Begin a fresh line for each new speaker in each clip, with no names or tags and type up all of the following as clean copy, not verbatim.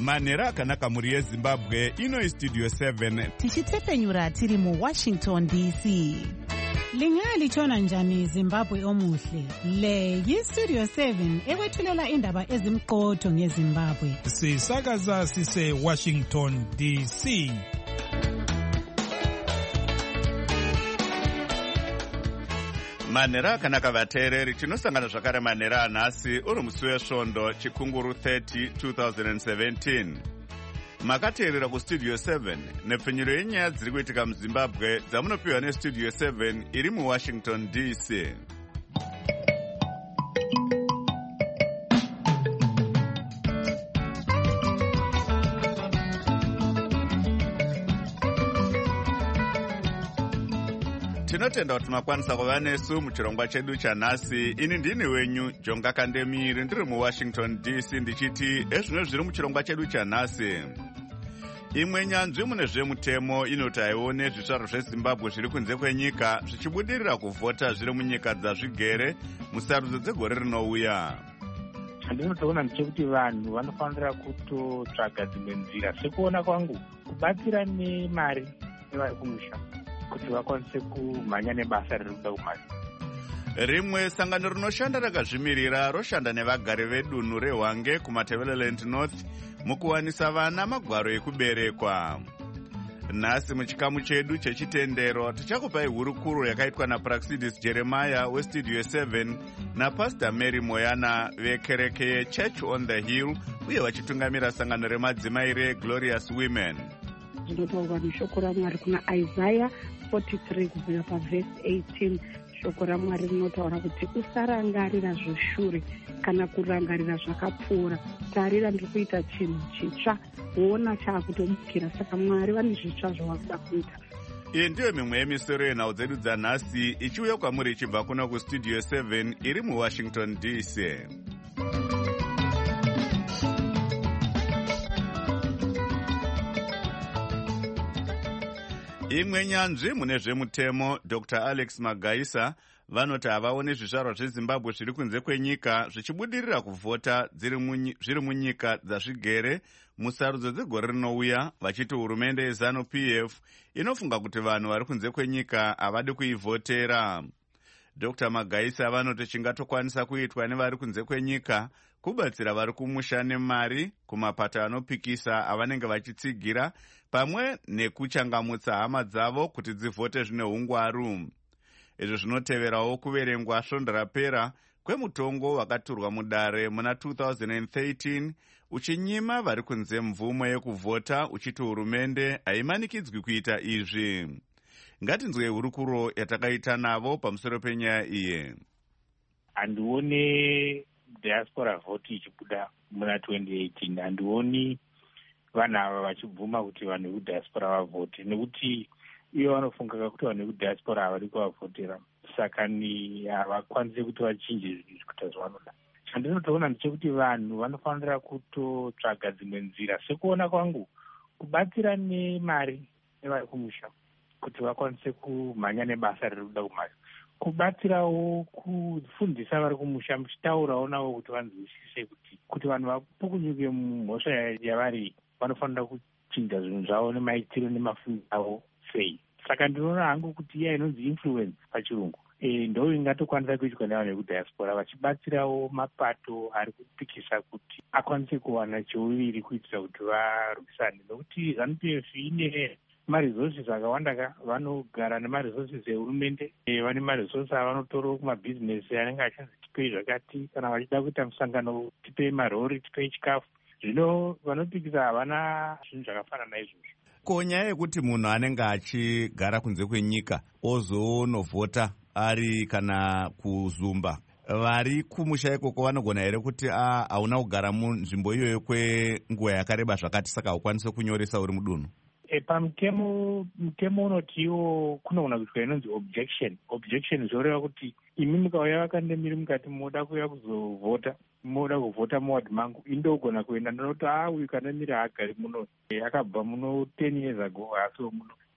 manhero akanaka mhuri yezimbabwe. Ino istudio 7
tichitepfenyura tiri muWashington DC.
Lingalitshona njani Zimbabwe omuhle? Le yiStudio 7 ekwethulela indaba ezimqotho ngeZimbabwe.
Sisakaza sise Washington DC.
manhero akanaka vateereri, tinosangana zvakare manhero anhasi uri musi wesvondo chikunguru 30 2017. Makateerera kustudio 7 nepfenyuro yenyaya dziri kuitika muzimbabwe dzamunopiwa nestudio 7 iri muWashington DC. Tinotenda kuti makwanisa kuva nesu muchirongwa chedu chanhasi. Ini ndini wenyu Jonga Kandemiri, ndiri muWashington DC ndichiti ezvino zviri muchirongwa chedu chanhasi. Imwe nyanzvi mune zvemutemo inoti haione zvitsvaro zveZimbabwe zviri kunze kwenyika zvichibudirira kuvhota zviri munyika dzazvigere musarudzo dzegore rinouya.
Handinotoona ndechekuti vanhu vanofanira kutotsvaga dzimwe nzira, sekuona kwangu kubatsira nemari nevari kumusha kuti vakwanise kumhanya nebasa riri kuda kumhanya.
Rimwe sangano rinoshanda rakazvimirira roshanda nevagari vedunhu reHwange kuMatabeleland North mukuwanisa vana magwaro ekuberekwa. Nhasi muchikamu chedu chechitendero tichakupai hurukuro yakaitwa naPraxidis Jeremiah westudio 7 naPastor Mary Moyana vekereke yeChurch on the Hill uye vachitungamira sangano remadzimai reGlorious Women.
Ndinotaura neshoko raMwari kuna Isaiah 43 kubvira pavhesi 18. Shoko raMwari rinotaura kuti usarangarira zvoshure kana kurangarira zvakapfuura. Tarira ndiri kuita chinhu chitsva, woona chaakutobukira. Saka Mwari vane zvitsva zvawakuda kuita.
Iyi ndiyo mimwe yemisoro yenhau dzedu dzanhasi ichiuya kwamuri ichibva kuno kustudio 7 iri muWashington DC. Imwe nyanzvi mune zvemutemo Dr. Alex Magaisa vanoti havaoni zvizvarwa zveZimbabwe zviri kunze kwenyika zvichibudirira kuvhota zviri munyika dzazvigere musarudzo dzegore rinouya, vachiti hurumende yeZanu PF inofunga kuti vanhu vari kunze kwenyika havadi kuivhotera. Dr. Magaisa vanoti chingatokwanisa kuitwa nevari kunze kwenyika kubatsira vari kumusha nemari kumapato anopikisa avanenge vachitsigira pamwe nekuchangamutsa hama dzavo kuti dzivhote zvine hungwaru. Izvo zvinoteverawo kuverengwa svondo rapera kwemutongo wakaturwa mudare muna 2013 uchinyima vari kunze mvumo yekuvhota uchiti hurumende haimanikidzwi kuita izvi. Ngatinzwe hurukuro yatakaita navo pamusoro penyaya iyi.
Handione diaspora vote ichibuda muna 2018. Handioni vanhu ava vachibvuma kuti vanhu vekudiaspora vavhote, nekuti iyo vanofunga kuti vanhu vekudiaspora havadi kuvavhotera. Saka havakwanisi kuti vachinje zvinhu kuita zvavanoda. Chandinotoona ndechekuti vanhu vanofanira kutotsvaga dzimwe nzira, sekuona kwangu kubatsira nemari nevari kumusha kuti vakwanise kumhanya nebasa riri kuda kumhanya. Kubatsirawo kufundisa vari kumusha muchitaurawo navo kuti vanzwisise kuti vanhu vapukunyuke mumhosva yavari vanofanira kuchinja zvinhu zvavo nemaitiro nemafungiro avo sei. Saka ndinoona hangu kuti iya inonzi influence pachirungu ndo ingatokwanisa kuitwa nevanhu vekudiaspora vachibatsirawo mapato ari kupikisa kuti akwanise kuwana cheuviri kuitira kuti varwisane, nokuti Zanu PF ine maresources akawanda. Vanogara nemaresources ehurumende, vane maresources avanotora kumabhizinesi anenge achinzi tipei zvakati, kana vachida kuita musangano tipei marori, tipei chikafu. Zvino vanopikisa havana zvinhu zvakafanana izvozvo.
Ko nyaya yekuti munhu anenge achigara kunze kwenyika ozonovhota ari kana kuzumba, vari kumusha ikoko vanogona here kuti hauna kugara munzvimbo iyoyo kwenguva yakareba zvakati saka haukwanise kunyoresa uri mudunhu?
Pamutemo unoti iwo kunogona kuitwa inonzi objection zvoreva kuti imi mukauya vakandemiri mukati moda kuuya kuzovhota, moda kuvhota muwadi mangu, indogona kuenda ndinoti uyu kandemiri haagari muno, akabva muno 10 years ago haasiwo muno.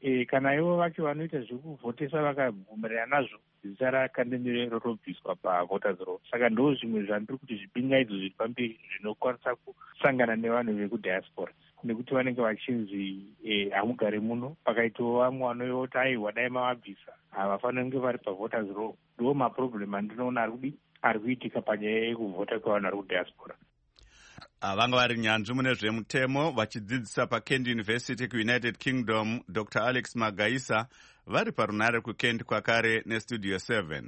kana ivo vacho vanoita zvekuvhotesa vakabvumirana nazvo, zita rakandemire rotobviswa pavoters roll. Saka ndo zvimwe zvandiri kuti zvipingaidzo zviri pamberi zvinokwanisa kusangana nevanhu vekudiaspora, nekuti vanenge vachinzi hamugare muno, pakaitawo vamwe vanoyoti aiwa dai mavabvisa havafaniri kunge vari pavoters roll. Ndo maproblem andinoona ari kuitika panyaya yekuvhota kwevanhu vari kudiaspora.
Vanga vari nyanzvi mune zvemutemo vachidzidzisa paKent University kuUnited Kingdom, Dr. Alex Magaisa, vari parunare kuKent kwakare neStudio 7.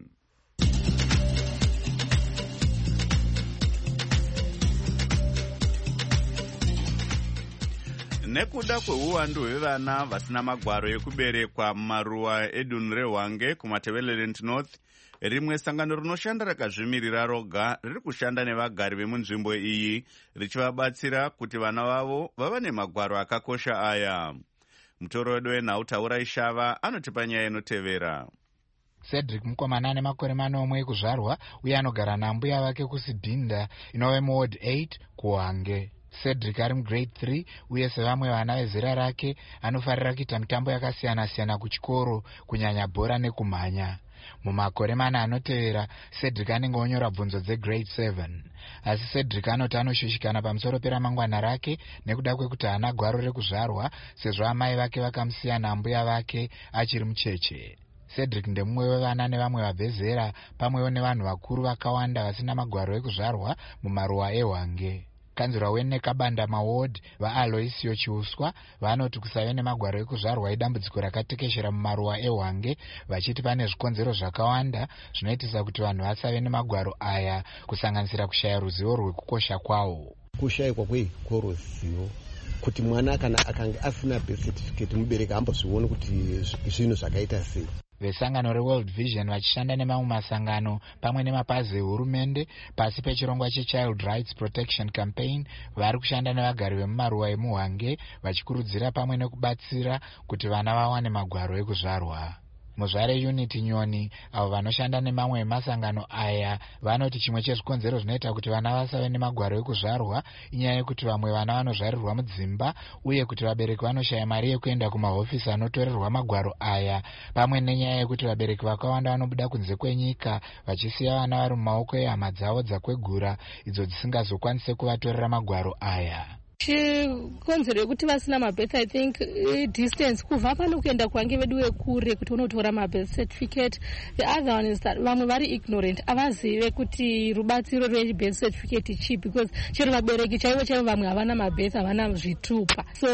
Nekuda kweuwandu hwevana vasina magwaro ekuberekwa mumaruwa edunhu reHwange kuMatabeleland North, rimwe sangano rinoshanda rakazvimirira roga riri kushanda nevagari vemunzvimbo iyi richivabatsira kuti vana vavo vava nemagwaro akakosha aya. Mutoro wedu wenhau Taurai Shava anotipa nyaya inotevera.
Cedric mukomana ane makore 4 ekuzvarwa uye anogara nambuya vake kuSidhinda inove muward 8 kuHwange. Cedric ari mugrade 3 uye sevamwe vana vezera rake anofarira kuita mitambo yakasiyana-siyana kuchikoro, kunyanya bhora nekumhanya. Mumakore 4 anotevera, Cedric anenge onyora bvunzo dzegrade 7. Asi Cedric anoti anoshushikana pamusoro peramangwana rake nekuda kwekuti haana gwaro rekuzvarwa sezvo amai vake vakamusiya nambuya vake achiri mucheche. Cedric ndemumwe wevana nevamwe vabve zera pamwewo nevanhu vakuru vakawanda vasina magwaro ekuzvarwa mumaruwa eHwange. Kanzura weNekabanda maward vaAloisio Chiuswa vanoti kusave nemagwaro ekuzvarwa idambudziko rakatekeshera mumaruwa eHwange, vachiti pane zvikonzero zvakawanda zvinoitisa kuti vanhu vasave nemagwaro aya, kusanganisira kushaya ruzivo rwekukosha kwawo.
Kushayikwa kweruzivo, kuti mwana kana akange asina birth certificate mubereki ambozvione kuti zvinhu zvakaita sei.
Vesangano reWorld Vision vachishanda nemamwe masangano pamwe nemapazi ehurumende pasi pechirongwa cheChild Rights Protection Campaign vari kushanda nevagari vemumaruwa emuHwange vachikurudzira pamwe nekubatsira kuti vana vawane magwaro ekuzvarwa. Muzvare Unity Nyoni avo vanoshanda nemamwe emasangano aya vanoti chimwe chezvikonzero zvinoita kuti vana vasave nemagwaro ekuzvarwa inyaya yekuti vamwe vana vanozvarirwa mudzimba uye kuti vabereki vanoshaya mari yekuenda kumahofisi anotorerwa magwaro aya, pamwe nenyaya yekuti vabereki vakawanda vanobuda kunze kwenyika vachisiya vana vari mumaoko ehama dzavo dzakwegura idzo dzisingazokwanise kuvatorera magwaro aya.
Chikonzero yekuti vasina mabirth, I think distance kubva pano kuenda kuHwange vedu vekure kuti unotora mabirth certificate. The other one is that vamwe vari ignorant, avazive kuti rubatsiro rwebirth certificate chipi, because chero vabereki chaivo vamwe havana mabirth, havana zvitupa, so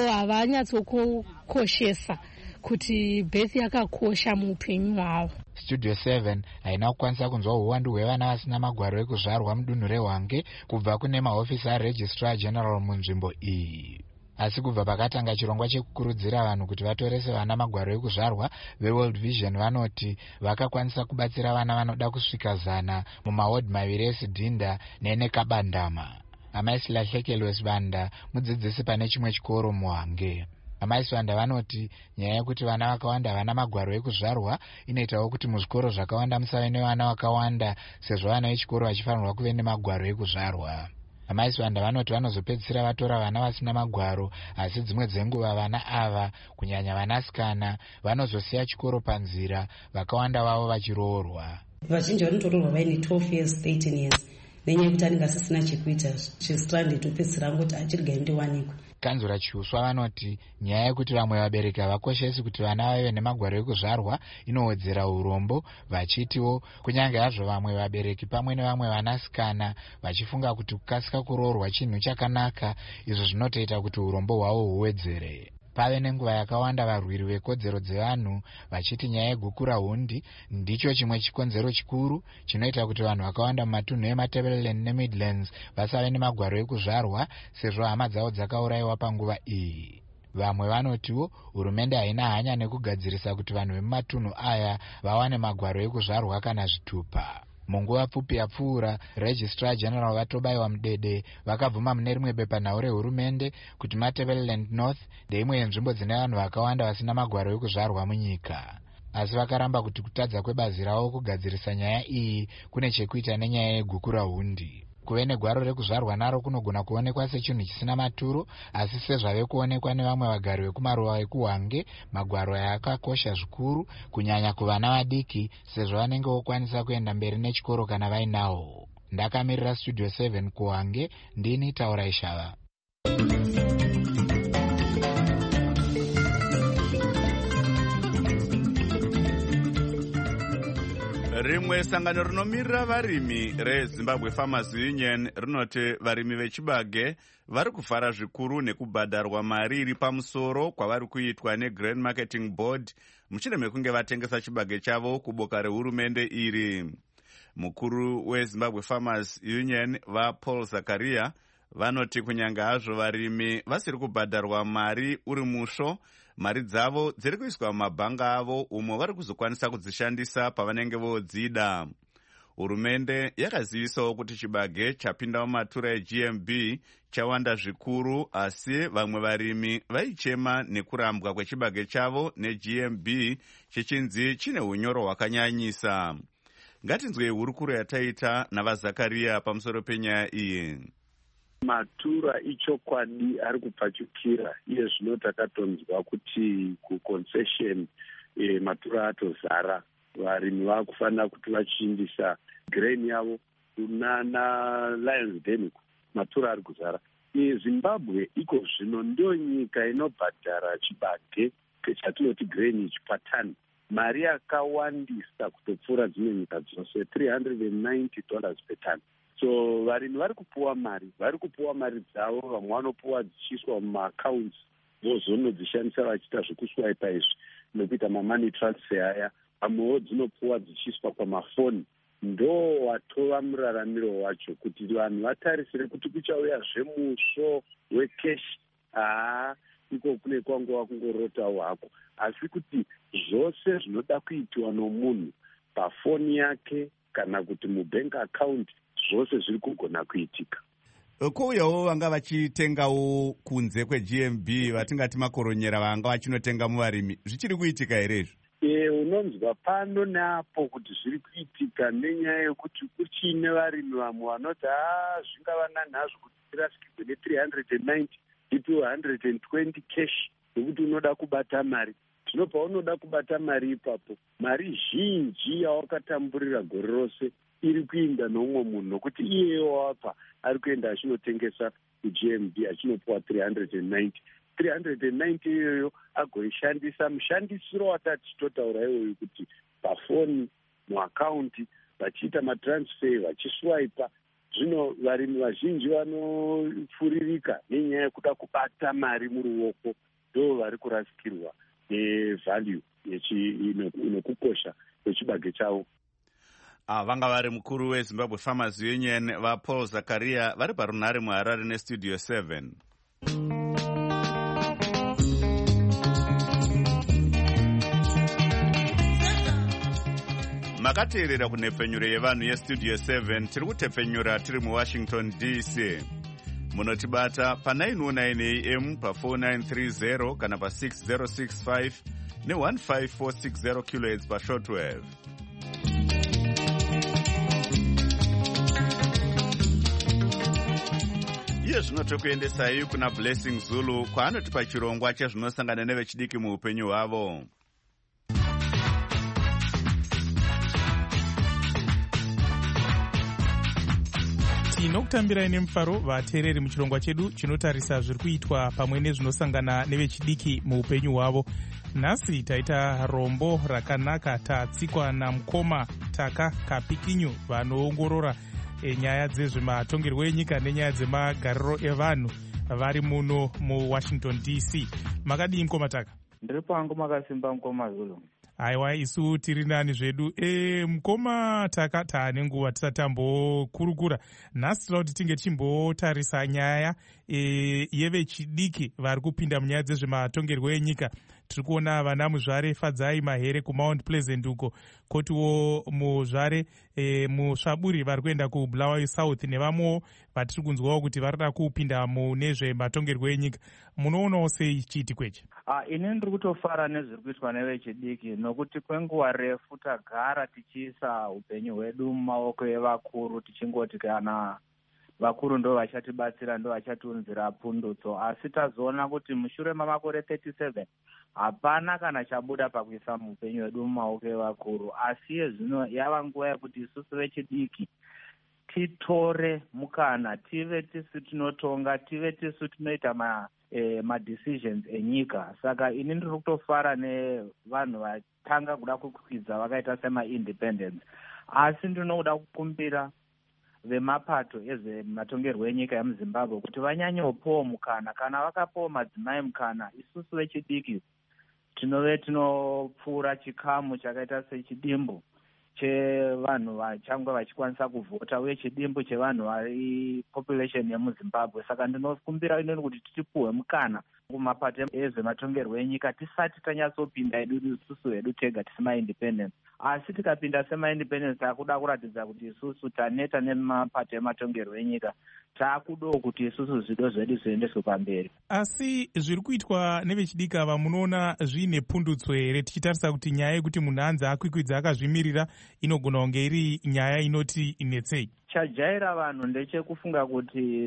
havanyatsokoshesa kuti birth yakakosha muupenyu hwavo.
Studio 7 haina kukwanisa kunzwa uwandu hwevana vasina magwaro ekuzvarwa mudunhu reHwange kubva kune mahofisi aRegistrar General munzvimbo iyi. Asi kubva pakatanga chirongwa chekukurudzira vanhu kuti vatorese vana magwaro ekuzvarwa, veWorld Vision vanoti vakakwanisa kubatsira vana vanoda kusvika 100 mumaward 2 eSidhinda neNekabandama. Amaisilahlekelo Sibanda mudzidzisi pane chimwe chikoro muHwange. Amaiswanda vanoti nyaya yekuti vana vakawanda vana magwaro ekuzvarwa inoitawo kuti muzvikoro zvakawanda musave nevana vakawanda sezvo vana vechikoro vachifanirwa kuve nemagwaro ekuzvarwa. Amaiswanda vanoti vanozopedzisira vatora vana vasina magwaro, asi dzimwe dzenguva vana ava kunyanya vanasikana vanozosiya chikoro panzira, vakawanda vavo vachiroorwa.
Vazhinji vanotororwa vaine 12 years 13 years nenyaya yekuti anenge asisina chekuita chistranded upedzisira angoti achirga ndiwanikwe.
Kanzura Chiuswa vanoti nyaya yekuti vamwe vabereki havakoshesi kuti vana vave nemagwaro ekuzvarwa inowedzera urombo, vachitiwo kunyange hazvo vamwe vabereki pamwe nevamwe vanasikana vachifunga kuti kukasika kuroorwa chinhu chakanaka, izvo zvinotoita kuti urombo hwavo huwedzere. Pave nenguva yakawanda varwiri vekodzero dzevanhu vachiti nyaya yegukura hundi ndicho chimwe chikonzero chikuru chinoita kuti vanhu vakawanda mumatunhu eMatabeleland neMidlands vasave nemagwaro ekuzvarwa sezvo hama dzavo dzakaurayiwa panguva iyi. Vamwe vanotiwo hurumende haina hanya nekugadzirisa kuti vanhu vemumatunhu aya vawane magwaro ekuzvarwa kana zvitupa. Munguva pfupi yapfuura, Registrar General vatobayiwa mudede vakabvuma mune rimwe bepanhau rehurumende kuti Matabeleland North ndeimwe yenzvimbo dzine vanhu vakawanda vasina magwaro ekuzvarwa munyika. Asi vakaramba kuti kutadza kwebazi ravo kugadzirisa nyaya iyi kune chekuita nenyaya yegukura hundi. kuve negwaro rekuzvarwa naro kunogona kuonekwa sechinhu chisina maturo, asi sezvave kuonekwa nevamwe vagari vekumaruva ekuhwange, magwaro aya akakosha zvikuru kunyanya kuvana vadiki, sezvo vanenge vokwanisa kuenda mberi nechikoro kana vainawo. Ndakamirira Studio 7 kuhwange, ndini Taura Ishava.
Rimwe sangano rinomirira varimi reZimbabwe Farmers Union rinoti varimi vechibage vari kufara zvikuru nekubhadharwa mari iri pamusoro kwavari kuitwa neGrain Marketing Board mushure mekunge vatengesa chibage chavo kuboka rehurumende iri. Mukuru weZimbabwe Farmers Union vaPaul Zakaria vanoti kunyanga hazvo varimi vasiri kubhadharwa mari uri musho, mari dzavo dziri kuiswa mumabhanga avo umo vari kuzokwanisa kudzishandisa pavanenge vodzida. Hurumende yakazivisawo kuti chibage chapinda mumatura eGMB chawanda zvikuru, asi vamwe varimi vaichema nekurambwa kwechibage chavo neGMB chichinzi chine unyoro hwakanyanyisa. Ngatinzwei hurukuro yataita navaZakaria pamusoro penyaya iyi.
Matura ichokwadi ari kupfachukira, iye zvino takatonzwa kuti kuconcession matura atozara. Varimi vakufanira kuti vachiindisa grain yavo kunana Lions Den, matura ari kuzara. Zimbabwe iko zvino ndio nyika inobhadhara chibage chatinoti grain patani mari yakawandisa kutopfuura dzimwe nyika dzose, $390 per ton. So varimi vari kupuwa mari dzavo, vamwe vanopuwa dzichiiswa mumaaccounts vozonodzishandisa vachiita zvekuswipa izvi nekuita mamoney transfer aya, vamwewo dzinopuwa dzichiiswa pamafoni. Ndo watova muraramiro wacho kuti vanhu vatarisire kuti kuchauya zvemusho wekeshi. Iko kune kwanguva kungorotawo hako, asi kuti zvose zvinoda kuitiwa nomunhu pafoni yake kana kuti mubank account zvose zviri kugona kuitika.
Kouyawo vanga vachitengawo kunze kweGMB, vatingati makoronyera vanga vachinotenga muvarimi, zvichiri kuitika here izvi?
Unonzwa pano neapo kuti zviri kuitika, nenyaya yekuti kuchine varimi vamwe vanoti zvingava nanhazvo kuti tirasikirwe ne390 ipiwe 120 cash nekuti unoda kubata mari. Zvino paunoda kubata mari ipapo, mari zhinji yawakatamburira gore rose iri kuinda noumwe munhu, nokuti iyeyo wapa ari kuenda achinotengesa kuGMB achinopuwa 390 iyoyo agoishandisa mushandisiro watati totaura iyoyo, kuti pafoni, muakaunti, vachiita matransfer, vachiswipa. Zvino varimi vazhinji vanopfuririka nenyaya yekuda kubata mari muruoko, ndo vari kurasikirwa nevalue inokukosha kwechibage chavo.
Vanga vari mukuru weZimbabwe Farmers Union vaPaul Zakaria vari parunhare muHarare neStudio 7. Makateerera kunhepfenyuro yevanhu yeStudio 7. Tiri kutepfenyura tiri muWashington DC. Munotibata pa909 AM pa4930 kana pa6065 ne15460 kHz pashortwave. Iye zvino tokuendesai kuna Blessing Zulu kwaanotipa chirongwa chezvinosangana nevechidiki muupenyu hwavo.
Tinokutambirai nemufaro vateereri muchirongwa chedu chinotarisa zviri kuitwa pamwe nezvinosangana nevechidiki muupenyu hwavo. Nhasi taita rombo rakanaka, tatsikwa namukoma Taka Kapikinyu vanoongorora nyaya dzezvematongerwo enyika nenyaya dzemagariro evanhu vari muno muWashington DC. Makadii mukoma Taka?
Ndiri pangu makasimba mukoma Zulu.
Aiwa, isu tiri nani zvedu. Mukoma Taka, taane nguva tisatambokurukura. Nhasi tinoda kuti tinge tichimbotarisa nyaya yevechidiki vari kupinda munyaya dzezvematongerwo enyika. Tiri kuona vana muzvare Fadzai Mahere kuMount Pleasant uko, kotiwo muzvare muSvaburi vari kuenda kuBulawayo South, nevamwewo vatiri kunzwawo kuti varida kupinda mune zvematongerwo enyika. Munoonawo sei chiitiko ichi?
Ini ndiri kutofara nezviri kuitwa nevechidiki, nokuti kwenguva refu tagara tichiisa upenyu hwedu mumaoko evakuru, tichingoti kana vakuru ndo vachatibatsira, ndo vachatiunzira pundutso. Asi tazoona kuti mushure mamakore 37 hapana kana chabuda pakuisa mupenyu wedu mumaoko evakuru. Asi yezvino yava nguva yekuti isusu vechidiki titore mukana, tive tisu tinotonga, tive tisu tinoita madecisions enyika. Saka ini ndiri kutofara nevanhu vatanga kuda kukwidza vakaita sema-independence. Asi ndinoda kukumbira vemapato ezvematongerwo enyika yemuzimbabwe kuti vanyanyopawo mukana. Kana vakapawo madzimai mukana, isusu vechidiki tinove tinopfuura chikamu chakaita sechidimbu chevanhu vachangwa vachikwanisa kuvhota, uye chidimbu chevanhu vari population yemuzimbabwe. Saka ndinokumbira inini kuti titipuhwe mukana kumapato ezvematongerwo enyika tisati tanyatsopinda isusu hedu tega tisema-independence. Asi tikapinda sema-independence takuda kuratidza kuti isusu taneta nemapato ematongerwo enyika, taakudawo kuti isusu zvido zvedu zviendeswe pamberi.
Asi zviri kuitwa nevechidiki ava munoona zviine pundutso here, tichitarisa kuti nyaya yekuti munhu anzi akwikwidza akazvimirira inogona kunge iri nyaya inoti inetsei?
Chajaira vanhu ndechekufunga kuti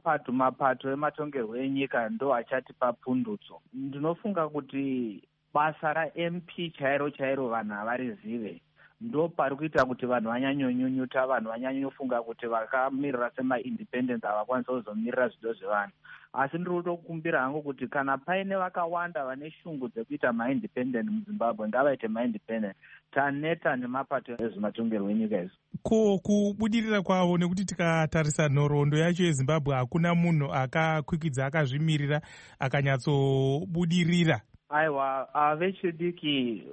mapato ematongerwo enyika ndo achatipa pundutso. Ndinofunga kuti basa raMP chairo vanhu havarizive. Ndo pari kuita kuti vanhu vanyanyonyunyuta, vanhu vanyanyofunga kuti vakamirira sema-independence havakwanisa kuzomirira zvido zvevanhu. Asi ndiri kutokumbira hangu kuti kana paine vakawanda vane shungu dzekuita ma-independent muzimbabwe ngavaite ma-independent. Taneta nemapato ezvematongerwo enyika izvo.
Ko kubudirira kwavo, nekuti tikatarisa nhoroondo yacho yezimbabwe hakuna munhu akakwikwidza akazvimirira akanyatsobudirira.
Aiwa, vechidiki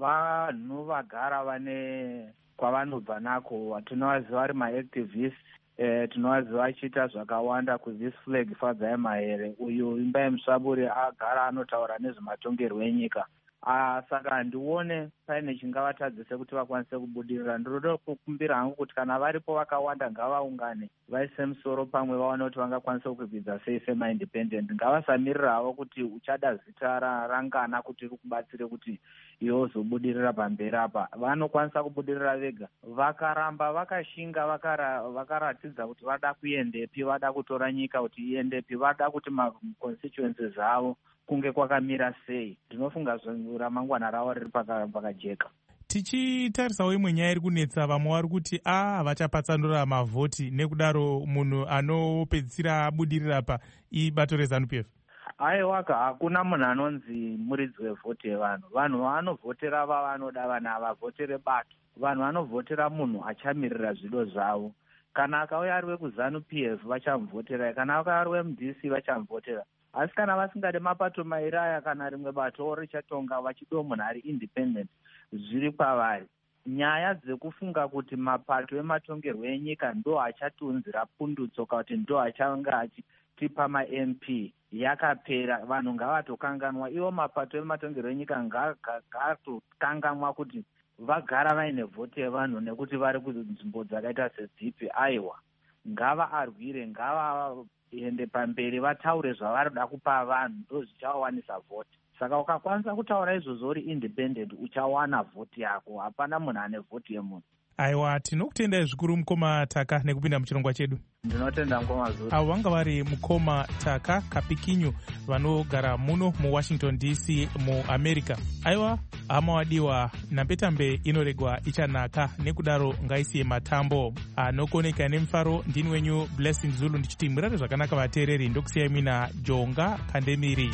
vanhu vagara vane kwavanobva nako. Tinovaziva vari maactivists, tinovaziva vachiita zvakawanda kuthis flag fadzai mahere. Uyu imba yemusvaburi agara anotaura nezvematongerwo enyika. Saka handione paine chingavatadzise kuti vakwanise kubudirira. Ndinoda kukumbira hangu kuti kana varipo vakawanda ngavaungane, vaise musoro pamwe, vaone kuti vangakwanisa kukwidza sei sema-independent. Ngavasamirira havo kuti uchada zita rangana kuti rikubatsire kuti iwe uzobudirira pamberi apa. Vanokwanisa kubudirira vega. Vakaramba vakashinga, vakaratidza kuti vada kuendepi, vada kutora nyika kuti iendepi, vada kuti maconstituencies avo kunge kwakamira sei. Ndinofunga ramangwana ravo riri pakajeka.
Tichitarisawo imwe nyaya iri kunetsa vamwe vari kuti vachapatsanura mavhoti, nekudaro munhu anopedzisira abudirira pa ibato reZANU-PF.
Aiwaka, hakuna munhu anonzi muridzi wevhoti yevanhu. Vanhu vanovhotera vavanoda, vanhu havavhotere bato. Vanhu vanovhotera munhu achamirira zvido zvavo. Kana akauya ari wekuZANU-PF vachamuvhoterai, kana akauya ari weMDC vachamuvhotera. Asi kana vasingade mapato mairaya kana rimwe bato richatonga vachido munhu ari independent, zviri kwavari. Nyaya dzekufunga kuti mapato ematongerwo enyika ndo achatiunzira pundutso kana kuti ndo achanga achitipa maMP yakapera. Vanhu ngavatokanganwa. Iwo mapato ematongerwo enyika ngavatokanganwa kuti vagara vaine vhoti yevanhu nekuti vari kunzvimbo dzakaita sedzipi. Aiwa, ngavaarwire, ngavaende pamberi, vataure zvavarida kupa vanhu, ndo zvichawanisa vhoti. Saka ukakwanisa kutaura izvozvo uri independent uchawana vhoti yako. Hapana munhu ane vhoti yemunhu.
Aiwa, tinokutendai zvikuru Mukoma Taka nekupinda muchirongwa chedu.
Ndinotenda Mukoma Zulu.
Avo vanga vari Mukoma Taka Kapikinyu vanogara muno muWashington DC muAmerica. Aiwa, hama wadiwa, nambetambe inoregwa ichanaka, nekudaro ngaisiye matambo anokoneka nemufaro. Ndini wenyu Blessing Zulu ndichiti murare zvakanaka vateereri. Ndokusiyai mina Jonga Kandemiri.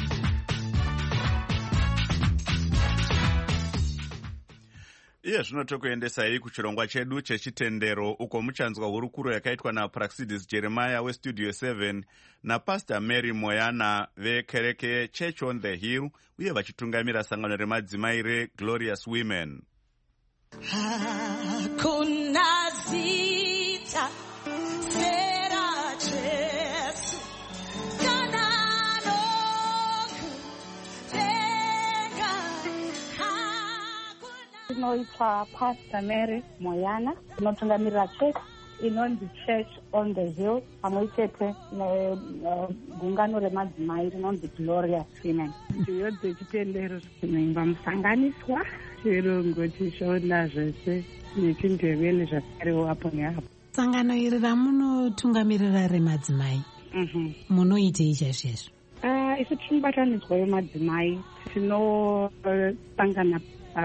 Iye zvino tokuendesai kuchirongwa chedu chechitendero, uko muchanzwa hurukuro yakaitwa naPraxidis Jeremiah weStudio 7 naPastor Mary Moyana vekereke Church on the Hill, uye vachitungamira sangano remadzimai reGlorious Women.
Hakuna zita sera Jesu
Inoitwa Pastor Mary Moyana, inotungamirira church inonzi Church on the Hill, pamwe chete negungano remadzimai rinonzi Glorious Women. Ndiyo dzechitendero dzinoimba musanganiswa chirungu chishona zvese nechindevele zvakarewo apo neapo.
sangano iri ramunotungamirira remadzimai munoitei chaizvizvo?
Isu tinobatanidzwa vemadzimai tinosangana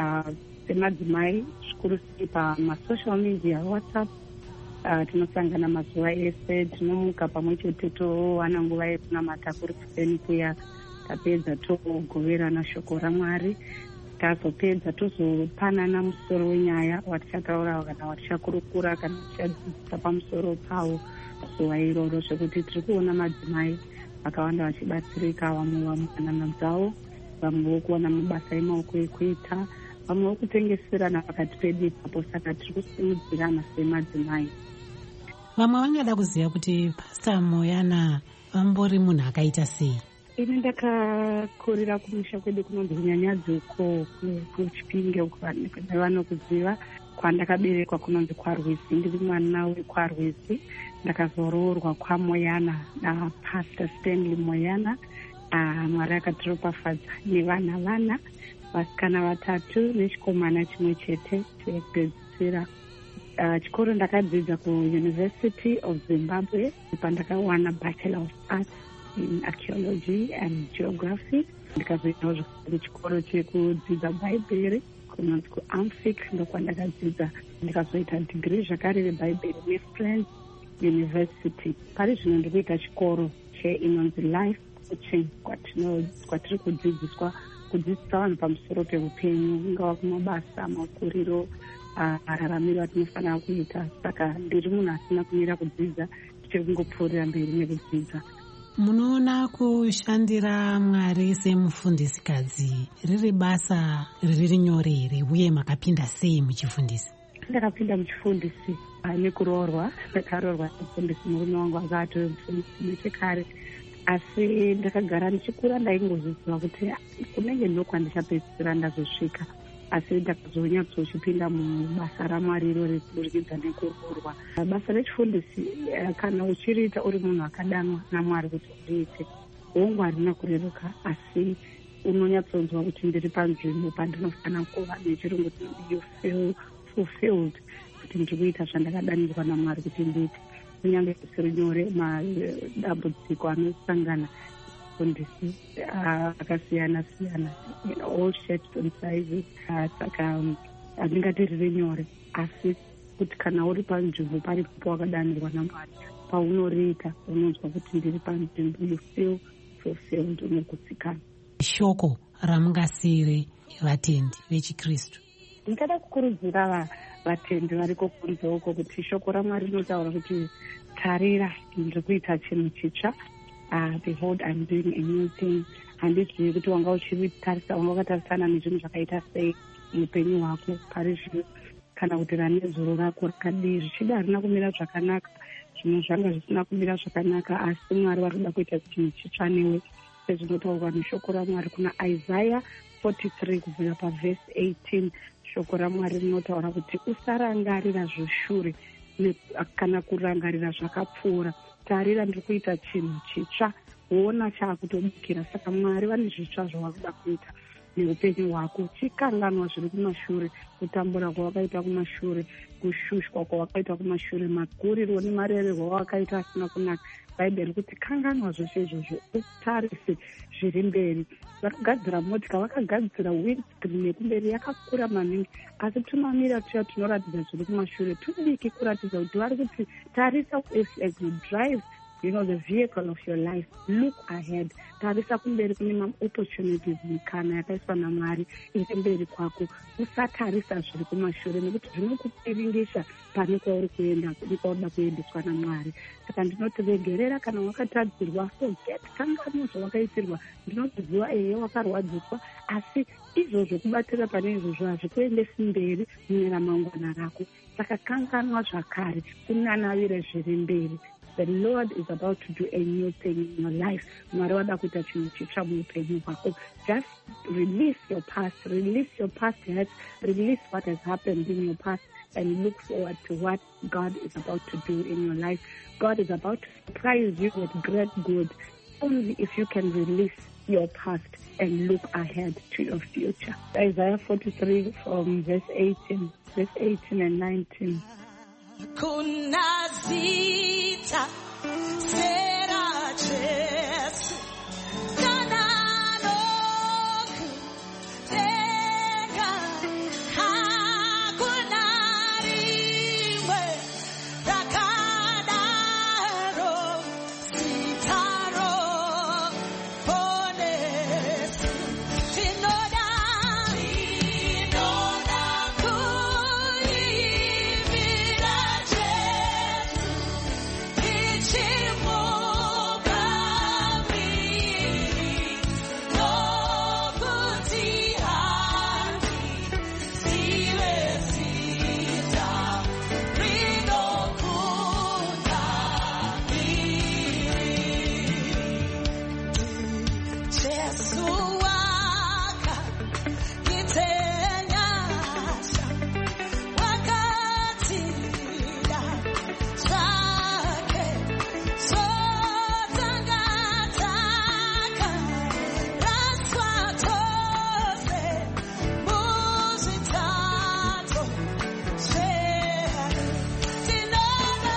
semadzimai zvikuru sei pamasocial media, WhatsApp. Tinosangana mazuva ese, tinomuka pamwe chete towana nguva yekunamata kuri kuseni kuya, tapedza togoverana shoko raMwari, tazopedza tozopanana musoro wenyaya watichataura kana watichakurukura kana tichadzidzisa pamusoro pawo zuva iroro, zvekuti tiri kuona madzimai vakawanda vachibatsirika, vamwe vamuhanana dzavo, vamwewo kuwana mabasa emaoko ekuita, vamwewo kutengeserana pakati pedu ipapo. Saka tiri kusimudzirana semadzimai.
Vamwe vangada kuziva kuti Pastor Moyana vambori munhu akaita sei?
Ini ndakakurira kumusha kwedu kunonzi Kunyanyadzi uko kuChipinge uko vanokuziva. Kwandakaberekwa kunonzi kwaRwizi, ndiri mwana wekwaRwizi. Ndakazoroorwa kwaMoyana naPastor Stanley Moyana. Mwari akatiropafadza nevana vasikana 3 nechikomana chimwe chete chekupedzisira. Chikoro ndakadzidza kuUniversity of Zimbabwe pandakawana Bachelor of Arts in Archaeology and Geography. Ndikazoitawo zvekare chikoro chekudzidza Bhaibheri kunonzi kuAmphik, ndokwandakadzidza. Ndikazoita degree zvakare reBhaibheri neFriends University. Pari zvino ndikuita chikoro inonzi Life Coaching, kwatiri kudzidzisa vanhu pamusoro peupenyu, ingava kumabasa, makuriro, raramiro atinofanira kuita. Saka ndiri munhu asina kumira kudzidza, tichiri kungopfuurira mberi nekudzidza.
Munoona kushandira Mwari semufundisikadzi riri basa riri nyore here, uye makapinda sei muchifundisi?
Ndakapinda muchifundisi nekuroorwa. Ndakaroorwa mufundisi, murume wangu akatori mufundisi nechekare, asi ndakagara ndichikura ndaingozviziva kuti kunenge ndokwandichapedzisira ndazosvika, asi ndakazonyatsochipinda mubasa raMwari iroro kuburikidza nekuroorwa. Basa rechifundisi kana uchiriita uri munhu akadanwa naMwari kuti uriite, hongu harina kureruka, asi unonyatsonzwa kuti ndiri panzvimbo pandinofanira kuva, nechirungu you feel fulfilled, kuti ndiri kuita zvandakadanirwa naMwari kuti ndiite. Kunyange kusiri nyore madambudziko anosangana fundisi akasiyana siyana, all shapes and sizes. Saka handingati riri nyore, asi kuti kana uri panzvimbo paripo wakadanirwa naMwari, paunoriita unonzwa kuti ndiri panzvimbo, you feel fulfilled, unogutsikana.
Shoko ramungasire vatendi vechiKristu?
Ndingada kukurudzira vatendi variko kunze uko kuti shoko raMwari rinotaura kuti tarira, ndiri kuita chinhu chitsva, behold I'm doing a new thing. Handizivi kuti wanga wakatarisana nezvinhu zvakaita sei muupenyu hwako pari zvino, kana kuti ranezuro rako rakadii. Zvichida harina kumira zvakanaka, zvimwe zvanga zvisina kumira zvakanaka, asi Mwari vari kuda kuita chinhu chitsva newe, sezvinotaurwa neshoko raMwari kuna Isaiah 43 kubvira pavhesi 18. Shoko raMwari rinotaura kuti usarangarira zveshure kana kurangarira zvakapfuura. Tarira, ndiri kuita chinhu chitsva, huona chaakutobukira. Saka Mwari vane zvitsva zvavakuda kuita neupenyu hwako. Chikanganwa zviri kumashure, kutambura kwawakaita kumashure, kushushwa kwawakaita kumashure, makuriro nemarererwo wawakaita asina kunaka. Bhaibheri kuti kanganwa zvose izvozvo, utarise zviri mberi. Vakagadzira motika, vakagadzira windscreen yekumberi yakakura maningi, asi tumamira tuya tunoratidza zviri kumashure tudiki, kuratidza kuti vari kuti tarisa, as you drive the vehicle of your life, look ahead. Tarisa kumberi, kune ma-opportunities, mikana yakaiswa naMwari iri mberi kwako. Usatarisa zviri kumashure, nekuti zvinokupiringisha pane kwauri kuenda, kune kwauda kuendeswa naMwari. Saka ndinoti regerera kana wakatadzirwa, forget, kanganwa zvawakaitirwa. Ndinoziva wakarwadziswa, asi izvozvo kubatira pane izvozvo hazvikuendesi mberi mune ramangwana rako. Saka kanganwa zvakare, unanavire zviri mberi. The Lord is about to do a new thing in your life. Mwari wada kuita chinhu chitsva muupenyu hwako. Just release your past hurts, release what has happened in your past, and look forward to what God is about to do in your life. God is about to surprise you with great good, only if you can release your past and look ahead to your future. Isaiah 43 from verse 18 and 19.
kuna zita sera Jesu kananoku tenga hakuna rimwe rakadaro zitaro ponesi tinoda kuimbira Jesu tichimuka miri nokuti handi zive zita rinokunda Jesu wakanditenyasa wakatida zvake zotangataka raswa tose muzvitato zvedu tinoda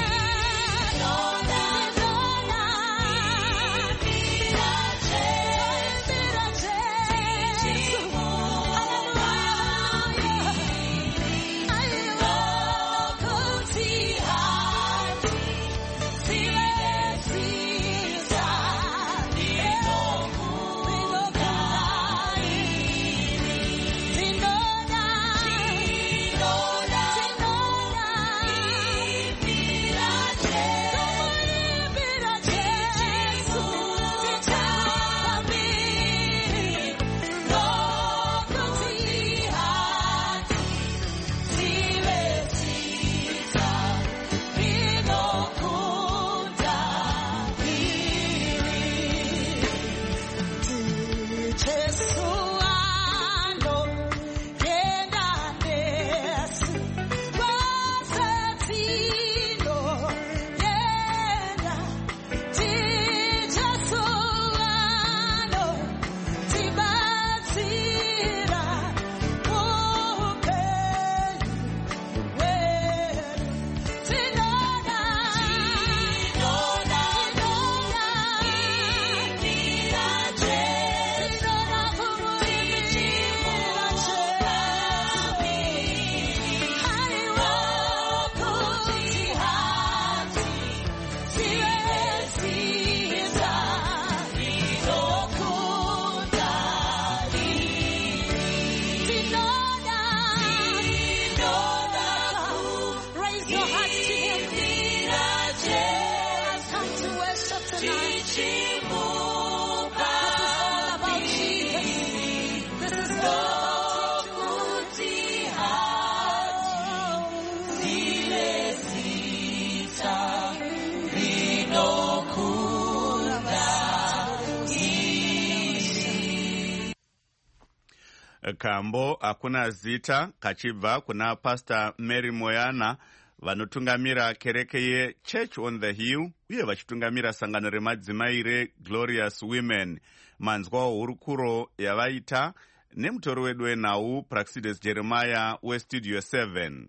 kambo hakuna zita kachibva kuna Pastor Mary Moyana vanotungamira kereke yeChurch on the Hill uye vachitungamira sangano remadzimai reGlorious Women. Manzwa hurukuro yavaita nemutori wedu wenhau Praxedes Jeremiah weStudio 7.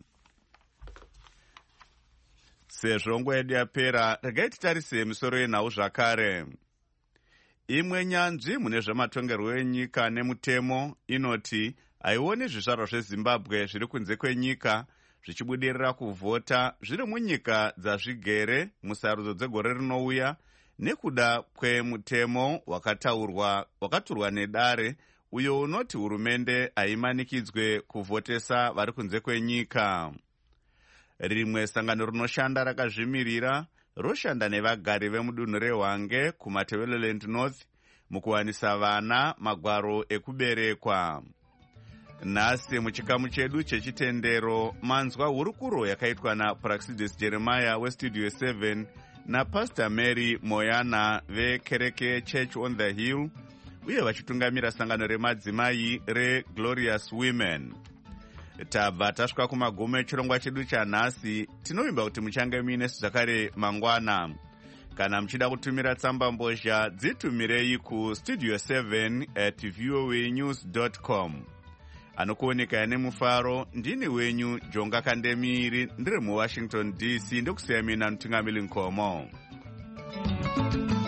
Sezvo nguva yedu yapera, regai titarise misoro yenhau zvakare. Imwe nyanzvi mune zvematongerwo enyika nemutemo inoti haioni zvizvarwa zveZimbabwe zviri kunze kwenyika zvichibudirira kuvhota zviri munyika dzazvigere musarudzo dzegore rinouya nekuda kwemutemo wakaturwa nedare uyo unoti hurumende haimanikidzwe kuvhotesa vari kunze kwenyika. Rimwe sangano rinoshanda rakazvimirira roshanda nevagari vemudunhu reHwange kuMatabeleland North mukuwanisa vana magwaro ekuberekwa. Nhasi muchikamu chedu chechitendero manzwa hurukuro yakaitwa naPraxedes Jeremiah weStudio 7 naPastor Mary Moyana vekereke Church on the Hill uye vachitungamira sangano remadzimai reGlorious Women. Tabva tasvika kumagumo echirongwa chedu chanhasi. Tinovimba kuti muchange muinesu zvakare mangwana. Kana muchida kutumira tsamba mbozha dzitumirei kustudio7@voanews.com. anokuoneka ane mufaro. Ndini wenyu Jonga Kandemiri, ndiri muWashington DC, ndokusiya mina Mutungamiri Nkomo.